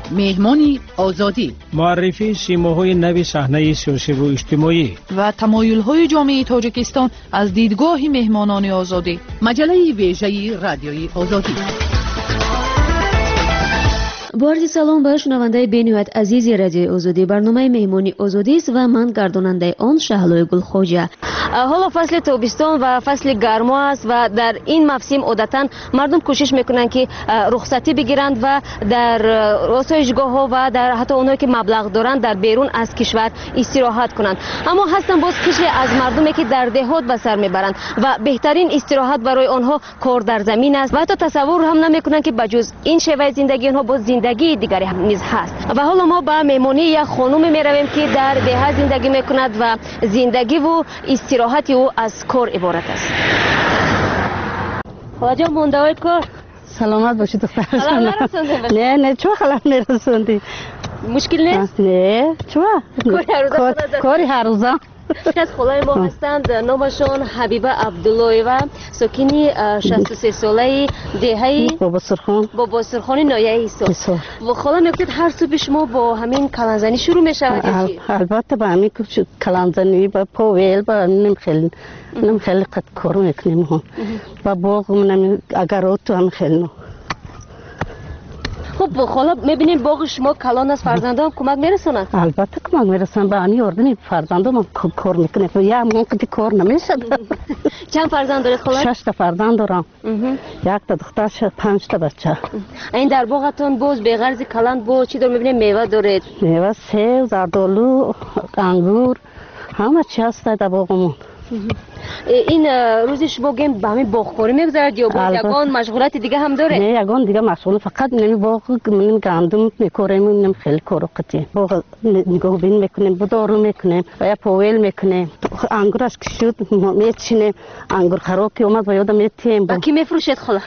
مهمانی آزادی، معرفی سیماهای نوی صحنه سیاسی و اجتماعی و تمایل‌های جامعه تاجیکستان از دیدگاه مهمانان آزادی. مجله ویژه رادیوی آزادی. با عرض سلام به شنونده بین‌نهایت عزیز رادیوی آزادی. برنامه مهمانی آزادی است و من گرداننده آن شهلای گلخوجه. حالا فصل تابستان و فصل گرما است و در این موسم عادتاً مردم کوشش میکنند که رخصتی بگیرند و در آسایشگاه‌ها و در حتی اونایی که مبلغ دارند در بیرون از کشور استراحت کنند. اما هستن باز قشری از مردمی که در دهات به سر میبرند و بهترین استراحت برای آنها کار در زمین است و حتی تصور هم نمیکنند که بجز این شیوه زندگی آنها باز زندگی دیگری هم نیز هست. و حالا ما به مهمانی یک خانم میرویم که در دهات زندگی میکند و زندگی و استراحت او از کار عبارت است. خواجه مونده کار سلامت باشید دختر. نه چه خلم میرسوندی؟ مشکل نیست؟ نه چه؟ کاری هر روزه. یکی از خالای ما هستند، نامشان حبیبه عبداللهیوه، ساکنی 63 ساله دهه بابا سرخان نایه ایسا. و خالا میگفتید هر صبح شما با همین کلانزنی شروع میشود؟ البته با همین کلانزنی با پاویل با نم خیلی قد کارو میکنیم با باغ منم اگرات تو هم خیلی. خب خالا میبینیم باغ شما کلان است، فرزندان کمک میرسونند؟ البته کمک میرسن، به همین اردنی فرزندان کار میکنه و یا من کدی کار نمیشه. چند فرزند دارید خالا؟ 6 تا فرزند دارم. یک تا دختر 5 تا بچه. این در باغتون باز به غرض کلان با چی دار میبینیم؟ میوه دارید؟ میوه سیب، زردآلو، انگور، همه چی هست در باغمون. این روزی شما گیم به همین باغکاری میگذارد یا باز یگان مشغولات دیگه هم داره؟ نه یگان دیگه مشغول، فقط نمی باغ من گندم میکاریم، نمی خیلی کارو قطعی باغ نگاه بین میکنیم، بدارو میکنیم و یا پاویل میکنیم. انگورش که شد میچینیم، انگور خراب که اومد و یادم میتیم. با کی میفروشید خلا؟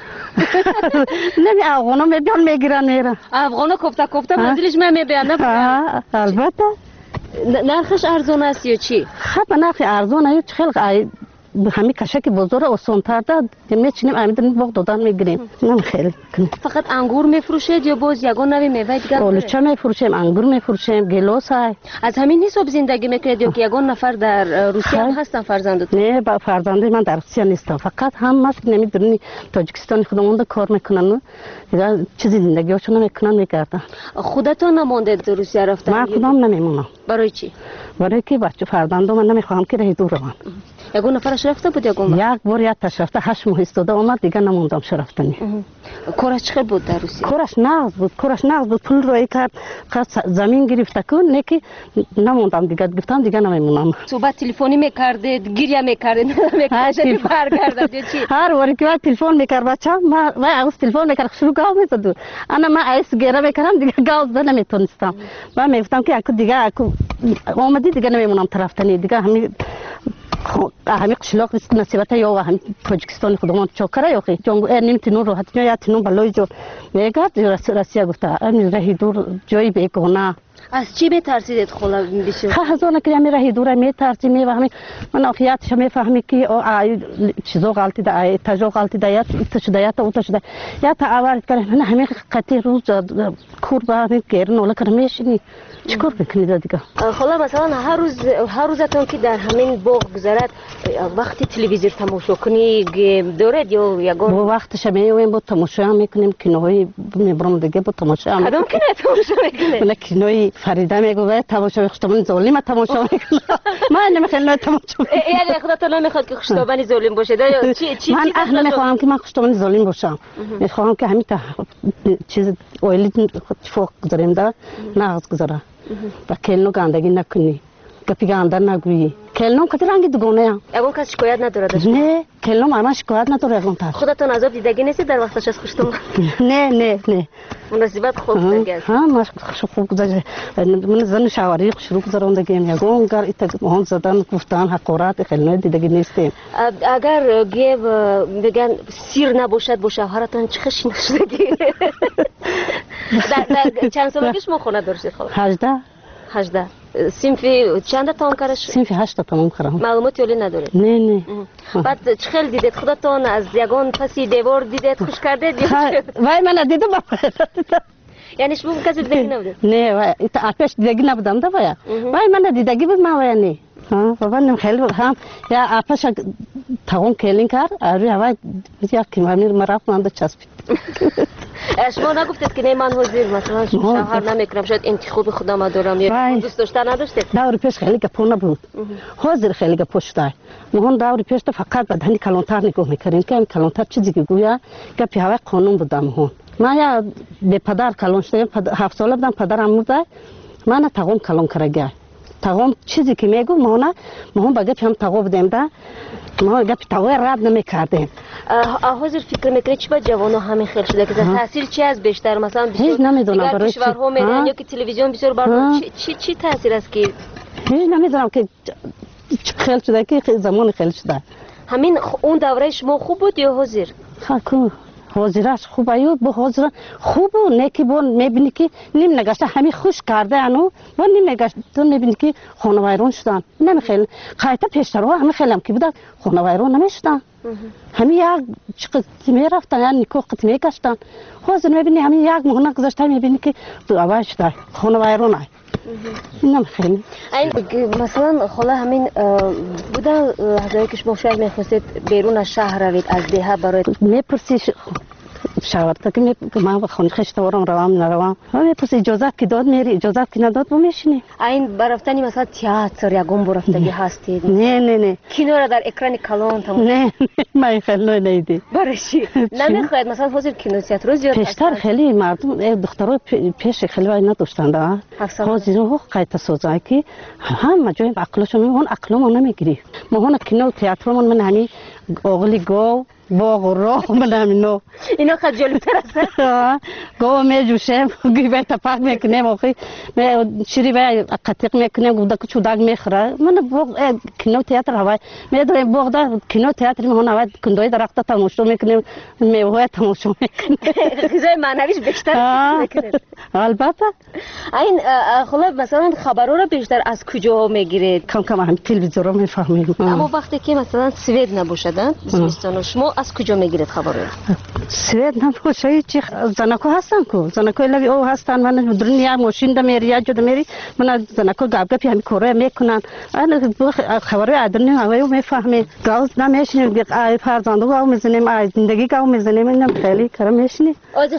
نمی افغانا میبیان میگیرن میرن. افغانا کوفته منزلش میبیان؟ البته. نرخش ارزان است یا چی؟ خب نرخ ارزان است، خیلی همین کشک بزرگ آسان تر داد میچینیم همین باغ دادن میگیریم. نم خیلی فقط انگور میفروشید یا باز یگان نوی میوه دیگه؟ آلوچه میفروشیم، انگور میفروشیم، گیلاس های. از همین حساب زندگی میکنید یا که یگان نفر در روسیه هم هستن فرزندتون؟ نه با فرزند من در روسیه نیستم، فقط هم ماست نمیدونی تاجیکستان خودمون کار میکنن دیگه چیزی زندگیشون میکنن میگردن. خودتون نموندید روسیه رفتن؟ من خودم نمیمونم. برای چی؟ برای که بچه فرزندم من نمیخوام که راه دور روم. یگان نفرش رفته بود یگان؟ یک بار یک تاش رفته 8 ماه استاده اومد دیگه نموندم شرفتنی. کارش چقدر بود در روسیه؟ کارش نغز بود پول روی کرد زمین گرفته کن نکی نموندم دیگه گفتم دیگه نمیمونم. صحبت تلفنی میکردید گریه میکردید برگردید چی؟ هر وقتی که تلفن میکرد بچه من از تلفن میکرد شروع گاو میزد انا من ایس گیره میکردم دیگه گاو زد نمیتونستم. من میگفتم که اكو دیگه اكو اومدی دیگه نمیمونم طرفتنی دیگه همین قشلاق نصیبت یا همین تاجیکستان خودمون چوکره یا خی جنگو نمیتونن راحت یا تنون بالای جو میگه روسیه گفته امیر راه دور جایی بیگانه. از چی میترسیدید خلا بیشتر؟ خزانه که امیر راه دور میترسیم میفهمی من آخیاتش میفهمی که چیزا غلطی ده تجا غلطی ده یا تشدیات او تشدیات یا تعاورت کنه من همین قطعی روز کور با همین گرن ولی کرمیشنی چیکار بکنید دیگه؟ خلا مثلا هر روزتون که در همین باغ گذرد وقتی تلویزیون تماشا کنی دارید یا یگان؟ با وقتش میویم با تماشا میکنیم کینوهای میبرم دیگه با تماشا میکنیم. کدام کینو تماشا میکنید؟ من کینوی فریده میگه تماشا خشتابانی ظالم تماشا میکنم. من نمیخوام تماشا. یعنی خودتون نمیخواد که خشتابانی ظالم باشه یا چی؟ من اهل نمیخوام که من خشتابانی ظالم باشم. میخوام که همین چیز اویلی فوق گذاریم ده نغز گذاره. و کلنو گندگی نکنی گپی گنده نگویی. کلنو کتی رنگی دوگانه هم اگه کسی شکایت نداره؟ نه کلنو من شکایت نداره اگه تا خودتون عذاب دیدگی نیستید در وقتش از خوشتون؟ نه مناسبت خوب گذشت. ها من خوب گذشت. من زن شواری شروع گذراندگی میگم گر ایت مهان زدن گفتن حقارت کلنو دیدگی نیستیم. اگر گیو بگن سیر نباشد با شوهرتون چه خشی نشدگی؟ در چند سالگی شما خونه داشتید خاله؟ 18 صنفی چند تا کارش؟ صنفی 8 تا کارم. معلوماتی ولی ندارید؟ نه بعد چه خیلی دیدید خودتون از یگان پسی دیوار دیدید خوش کردید؟ وای من دیدم یعنی شما کسی دیدگی نبودید؟ نه و آپش دیدگی نبودم دا باید وای من دیدگی بود ما وای نه بابا نم خیلی هم یا آپش تاون کلین کرد روی هوا یا که مرا من دا چسبید. شما نگفتید که نه من حاضر مثلا شوهر نمیکنم شاید انتخاب خودم دارم یا دوست داشتن نداشتید؟ دور پیش خیلی گپ نبود حاضر خیلی گپ شده مهون دور پیش فقط بدنی کلانتر نگاه میکردیم که کلانتر چیزی که گویا گپ هوا قانون بودم مهون ما یا به پدر کلان شدم 7 ساله بودم پدرم بوده من تاون کلان کرده تاون چیزی که میگو مهون با گپ هم تاو بودیم ده ما گپ تاو رد نمیکردیم. حاضر فکر میکنید چی با جوانو همین خیلی شده که تاثیر چی از بیشتر مثلا هیچ نمیدونم برای کشورها میرن یا که تلویزیون بسیار بردارن چی تاثیر است که هیچ نمیدونم که خیلی شده که زمان خیلی شده. همین اون دوره شما خوب بود یا حاضر؟ خب حاضرش خوب ایو با حاضر خوب و نکی بون میبینی که نیم نگاشته همین خوش کرده انو با نیم نگاشته تو میبینی که خانه ویران شدن نمی خیلی خیلی پیشتر ها همین خیلی هم که بودن خانه ویران نمیشدن همین یک چقدر میرفتن یا نیکو قط میگشتن حاضر میبینی همین یک مهنه گذاشته میبینی که تو آواز شده خانه ویران های نمی خیلی این مثلا خاله همین بودن لحظه که شما شاید میخواستید بیرون از شهر روید از دیها برای میپرسی شاورتا که من خانه خشت ورم روام نروام میپرسی اجازه که داد میری اجازه که نداد با میشینی این برفتنی مثلا تئاتر یا گم برفتگی هستید نه کینو را در اکران کلان تمام نه من خیلی نیدی برای چی نمیخواید مثلا حاضر کینو تئاتر زیاد پیشتر خیلی مردم دخترای پیش خیلی وای نداشتند حاضر قایت سازای که همه جای عقلشون اون عقلمون نمیگیری ما هون کینو تئاترمون من همین اوغلی گو باغ و راه من همینو اینا خیلی جلوتر است گو میجوشم گیبه تپاق میکنم آخی شیری به قطیق میکنم گوده که چوداگ میخوره من باغ کینو تئاتر هوای میداریم باغ دا کینو تئاتر میهون هوای کندوی درخت تماشا میکنیم میوه تماشا میکنیم غذای معنویش بیشتر میکنیم البته این خلاص مثلا خبرها رو بیشتر از کجا میگیرید کم هم تلویزیون رو میفهمیم اما وقتی که مثلا سوئد نباشدن زمستان شما از کجا میگیرید خبر رو؟ سوئد نباشه چی زنکو هستن کو زنکو لوی او هستن من دنیا ماشین دم میری یا جد میری من زنکو گپ همین کاره میکنن خبر ادرنی هوایو میفهمه گاز نمیشنیم ای فرزندو گاو میزنیم ای زندگی گاو میزنیم اینم خیلی کارا میشنی از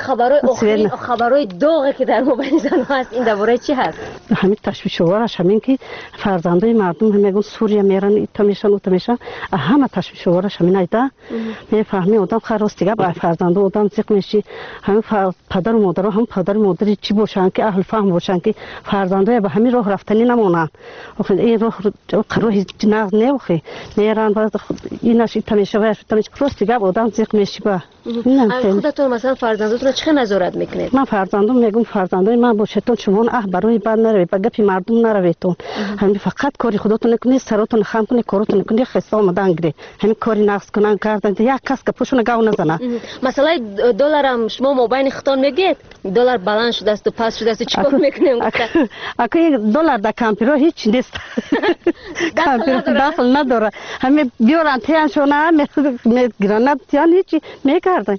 خبرای داغی که در موبایل زن هست این درباره چی هست همین تشویش وارش همین که فرزندای مردم میگن سوریه میرن ایتا میشن همه تشویش وارش همین ایدا میفهمی آدم خلاص دیگه با فرزند آدم زیق میشی هم پدر و مادر هم پدر و مادری چی باشن که اهل فهم باشن که فرزندای به همین راه رفتنی نمونن آخه این راه هیچ ناز نمیخه میرن بعد ایناش تمیشه و راست دیگه آدم زیق میشی با خودتون مثلا فرزنداتون چه نظارت میکنید من فرزندم میگم فرزندای من باشتون شما برای بعد نروید با گپی مردم نرویدتون همین فقط کاری خودتون نکنید سراتون خام کنید کارتون کنید خسته آمدن گیری همین کاری نقص کنن کردن یک کس که پوشون گاو نزنه مثلا دلار هم شما موبایل ختان میگید دلار بالانس شده است و پاس شده است چیکار میکنیم اگه دلار در کامپیوتر هیچ نیست کامپیوتر داخل نداره همین بیارن تیان شونه میگیرن تیان هیچی میکردن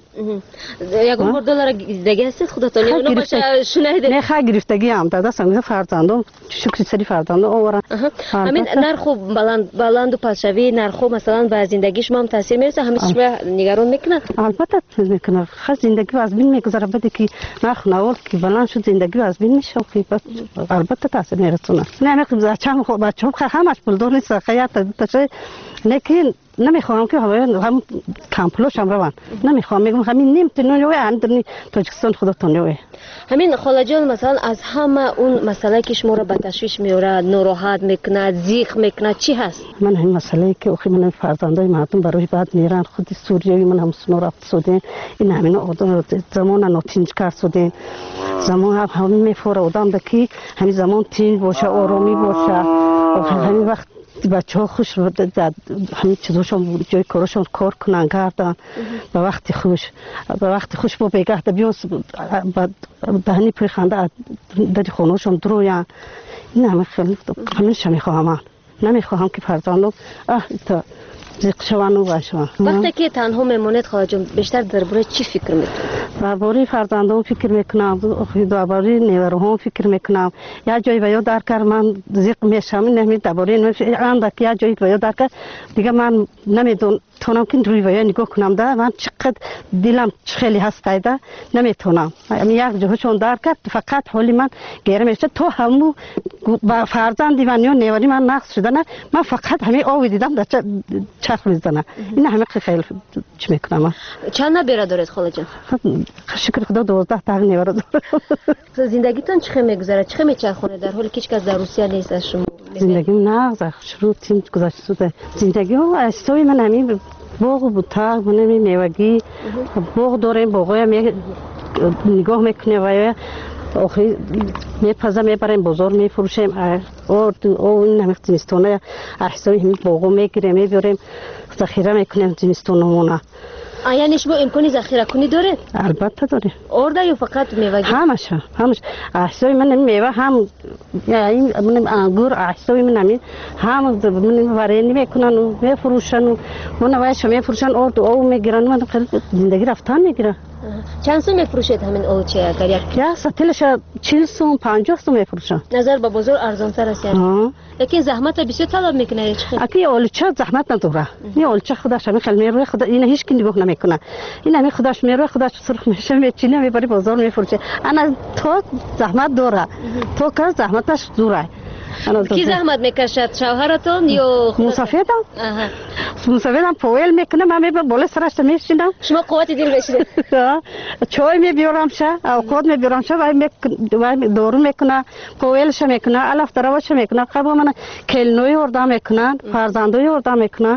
یکم بار دلار دیگه است خودتون اینو باشه شنیدید نه خا گرفتگی هم داده سنگ فرزندم شکر سری فرزندم اورا همین نرخ بلند و پاسشوی نرخ مثلا به زندگی شما هم تاثیر میرسه همین شما نگران میکنه البته میکنه خاص زندگی از بین میگذره بده که نرخ نوال که بلند شد زندگی از بین میشه البته تاثیر میرسونه نه میگم بچه‌م خب بچه‌م همش پولدار نیست خیاط تشه لیکن نمیخوام که هم کامپلوش هم روان نمیخوام میگم همین نیم تنوی اندرنی تاجیکستان خودتون نوی همین خاله جان مثلا از همه اون مسئله که شما رو به تشویش میاره ناراحت میکنه زیق میکنه چی هست من همین مسئله که اخی من فرزندای مردم برای بعد میرن خود سوریایی من هم سنو رفت سودین این همین آدم زمان ناتینج کرد سودین زمان هم میفوره آدم بکی همین زمان تین باشه آرامی باشه همین وقت بچه‌ها خوش همین چیزاشون جای کارشون کار کنن کردن به وقتی خوش با بگه بیاس دهنی پی خنده در خونه‌شون درویان این همین خیلی همین میخواهم نمیخواهم که فرزندم تا زیق شوانو باشم. وقتی که تنها میمونید خاله جان بیشتر درباره چی فکر میکنید؟ درباره فرزندان فکر میکنم، درباره نیروها فکر میکنم. یا جایی و یا در کار من زیق میشم، نمی درباره اندک یا جایی و یا در کار دیگه من نمیتونم که روی و یا نگاه کنم. ده من چقدر دلم خیلی هست ده نمیتونم. یک جهشون در کار فقط حالی من گیره میشه تو همو فرزندی من یا نیوری من نقص شده نه. من فقط همین آوی دیدم در چرخ میزنه. این همه خیلی چی میکنم. چند نبیره دارید خاله جان؟ شکر خدا 12 تا نیوره دارم. زندگیتون چه میگذره؟ چه میچرخونه در حالی که هیچ کس در روسیه نیست از شما؟ زندگیم نه شروع تیم گذشته شده. زندگی و استوی من همین باغ بود تا من میوگی باغ داریم باغای می نگاه میکنه و آخری میپزه میبریم بازار میفروشیم. او نمیخ زمستونه احسابی همین باغو میگیریم میبریم ذخیره میکنیم زمستونمونه. یعنی شما امکانی ذخیره کنی داره؟ البته داره. ارده یا فقط میوه؟ همش احسابی من میوه هم این من انگور احسابی من همین هم من ورینی میکنن و میفروشن و من وایش میفروشن او میگیرن. من زندگی رفتن میگیره. چند سو میفروشید همین اوچه اگر یک سطلش 40 سو 50 سو میفروشن. نظر به بازار ارزانتر است یعنی. لیکن زحمت بسیار طلب میکنه. اکی اولچه زحمت نداره. این اولچه خودش همین خیلی میروه خدا این هیچ کی نگاه نمیکنه. این همین خودش میروه خودش سرخ میشه میچینه میبری بازار میفروشه. انا تو زحمت داره. تو کار زحمتش دوره. کی زحمت میکشد؟ شوهرتون یا مسافرم؟ مسافرم پویل میکنه من میبرم بالا سرش میشینم. شما قوت دل بشید. چای میبیارم شه اوقات میبیارم شه و دورو میکنه پویلش میکنه الف دروش میکنه قبل من کلنوی وردا میکنن فرزندوی وردا میکنن.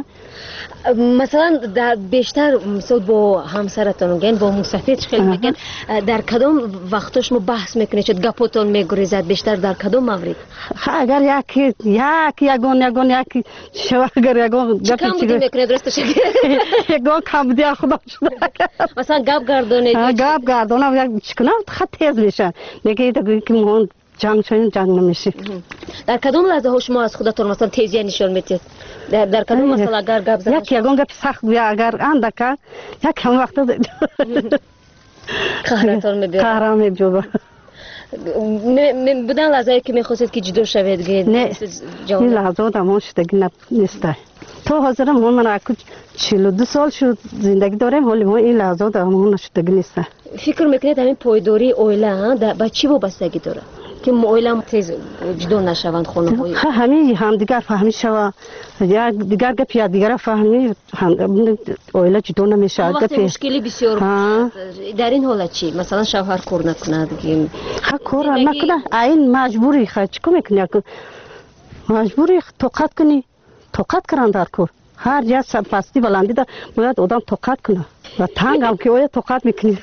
مثلا در بیشتر مثلا با همسرتون میگن با مسافر خیلی میگن در کدام وقتا شما بحث میکنید چه گپاتون میگریزد بیشتر در کدام مورد؟ اگر یکی شو اگر یگون چه کم بودی میکنید درستش یگون کم بودی خدا شده مثلا گپ گردونید گپ گردونم چکنم خط تیز میشه میگه که مون جنگ نمیشه. در کدام لحظه ها شما از خودتون مثلا تیزی نشون میدید؟ در کدام مثلا اگر گپ زدن یگون گپ سخت بیا اگر اندکه یک هم وقت قهرتون میبینید قهرم میبینید بودن لحظه که میخواستید که جدا شوید نه این لحظه دمون شدگی نیسته. تو حاضرم من اکو 42 سال شد زندگی دارم ولی این لحظه دمون شدگی نیسته. فکر میکنید همین پایداری اویله با چی وابستگی داره که اویله تیز جدا نشوند خانم های؟ همین هم دیگر فهمی شوا یا دیگر گپ یا دیگر فهمی اویله جدا نمیشه. وقتی مشکلی بسیار در این حالت چی؟ مثلا شوهر کار نکنه دیگه کار نکنه این مجبوری خرج کنی مجبوری طاقت کنی طاقت کردن در کار هر جا پستی بلندی دا باید آدم طاقت کنه و تنگ هم که اوی طاقت میکنی.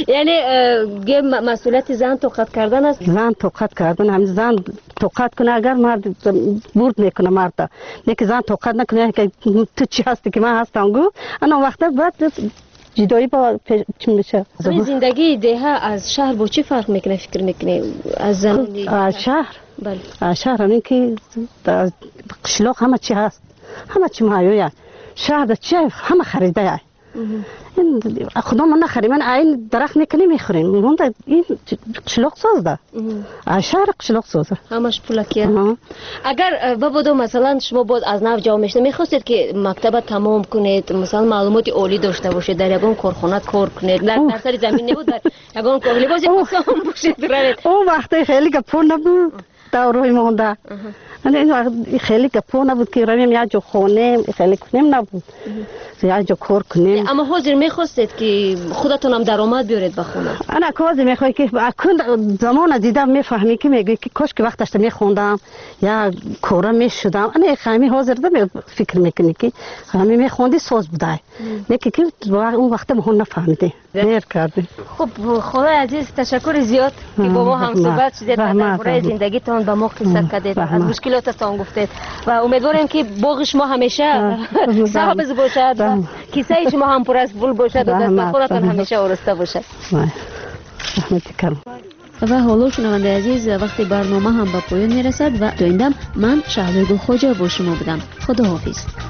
یعنی مسئولیت زن طاقت کردن است؟ زن طاقت کردن همین زن طاقت کنه اگر مرد برد میکنه مرد نیک زن طاقت نکنه که تو چی هستی که من هستم گو انا وقتا بعد جدایی با چی میشه. همین زندگی دهه از شهر با چی فرق میکنه فکر میکنه از زنانی؟ از شهر؟ بله شهر همین که قشلاق همه چی هست همه چی مایویه شهر چی همه خریده این خدا من نخریم من این درخت میکنی میخوریم من این قشلاق سازده شهر قشلاق سازده همش پولکیه. اگر بابا مثلا شما باز از نو جا میشته میخواستید که مکتب تمام کنید مثلا معلومات عالی داشته باشید در یگان کارخانه کار کنید در سر زمین نبود در یگان کار لباس پوشان باشید اون وقتی خیلی گپور نبود دوروی مونده این خیلی گپور نبود که رویم یا جو خونیم خیلی کنیم نبود یا جو کار کنیم. اما حاضر میخواستید که خودتون هم درآمد بیارید به خونه؟ انا حاضر میخوای که اکن زمان دیدم میفهمی که میگه که کاش که وقتش میخوندم یا کارا میشدم انا خیلی حاضر دم فکر میکنی که همین میخوندی ساز بوده میگه که اون وقت ما نفهمیدی دیر کردی. خب خدای عزیز تشکر زیاد که با ما هم صحبت شدید درباره زندگیتون با ما قصه کردید از مشکلاتتون گفتید و امیدوارم که باغ شما همیشه سبز باشد و کیسه شما هم پر از پول باشد و دستمزدتون همیشه آراسته باشد. و حالا شنونده عزیز وقتی برنامه هم به پایان میرسد و تا این دم من شهلا گل خوجا با شما بودم. خداحافظ.